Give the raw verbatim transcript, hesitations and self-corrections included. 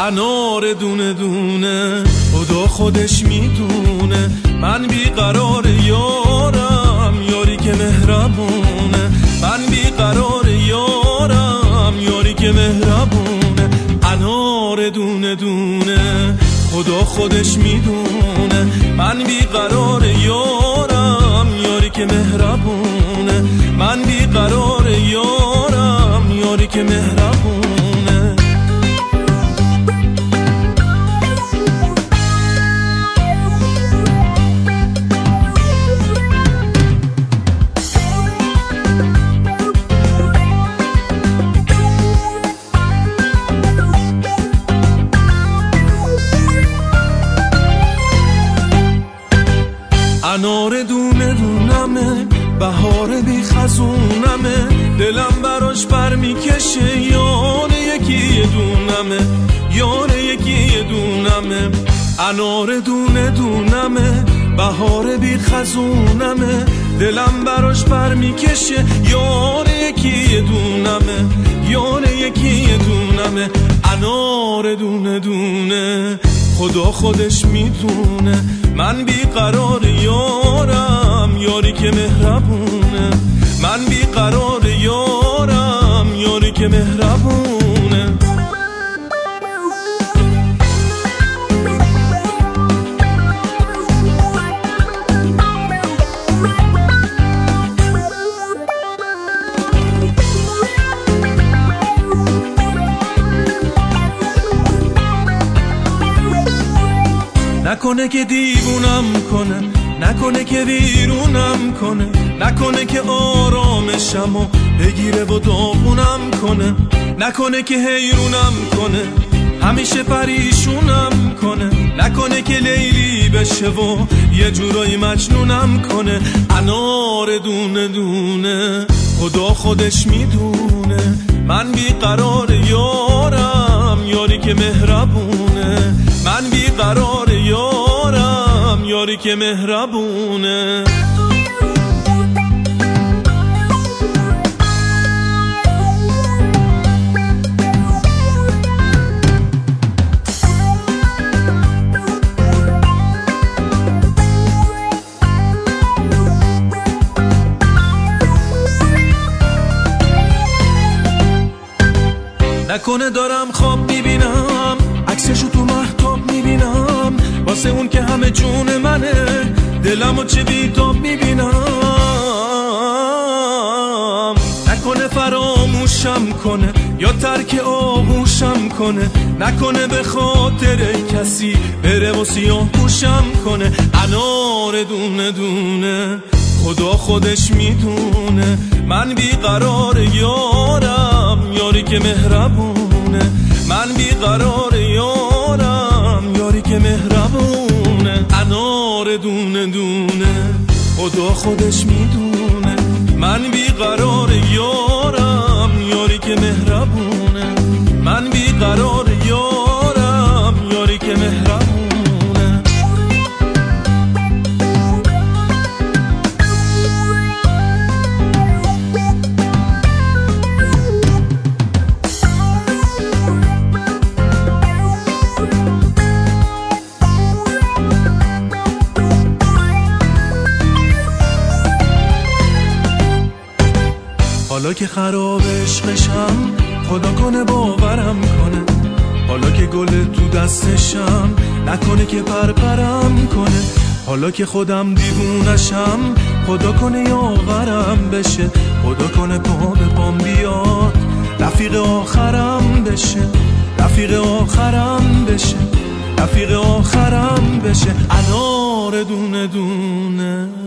انار دونه دونه خدا خودش میدونه من بیقرار یارم، یاری که مهربونه. من بیقرار یارم، یاری که مهربونه. انار دونه دونه خدا خودش میدونه من بیقرار یارم، یاری که مهربونه. من بیقرار یارم، یاری که مهربونه. انار دونه دونمه، بهار بی خزونمه، دلم براش بر میکشه، یار یکی یه دونمه، یار یکی یه دونمه. انار دونه دونمه، بهار بی خزونمه، دلم براش بر میکشه، یار یکی یه دونمه، یار یکی یه دونمه. انار دونه دونه خدا خودش میدونه من بیقرار یارم، یاری که مهربونه. من بیقرار یارم، یاری که مهربونه. نکنه که دیوونم کنه، نکنه که ویرونم کنه، نکنه که آرامشمو بگیره و داغونم کنه، نکنه که حیرونم کنه، همیشه پریشونم کنه، نکنه که لیلی بشه و یه جورایی مجنونم کنه. انار دونه دونه خدا خودش میدونه من بیقرار یارم، یاری که مهربونه. من بیقرار یارم، یاری که مهربونه. نکنه دارم خواب میبینم، عکسشو تو مهتاب میبینم، واسه اون که همه جون منه، دلمو چه بیتاب میبینم. نکنه فراموشم کنه یا ترک آغوشم کنه، نکنه به خاطر کسی بره و سیاه پوشم کنه. انار دونه دونه خدا خودش میدونه من بیقرار یارم، یاری که مهربونه. من بیقرار یارم، یاری که مهربونه. انار دونه دونه خدا خودش میدونه من بیقرار یارم، یاری که مهربونه. من بیقرار یارم، یاری که مهربونه. حالا که خراب عشقشم خدا کنه باورم کنه، حالا که گل تو دستشم نکنه که پرپرم کنه، حالا که خودم دیوونشم خدا کنه یاورم بشه، خدا کنه پا به پام بیاد رفیق آخرم بشه، رفیق آخرم بشه، رفیق آخرم بشه. انار دونه دونه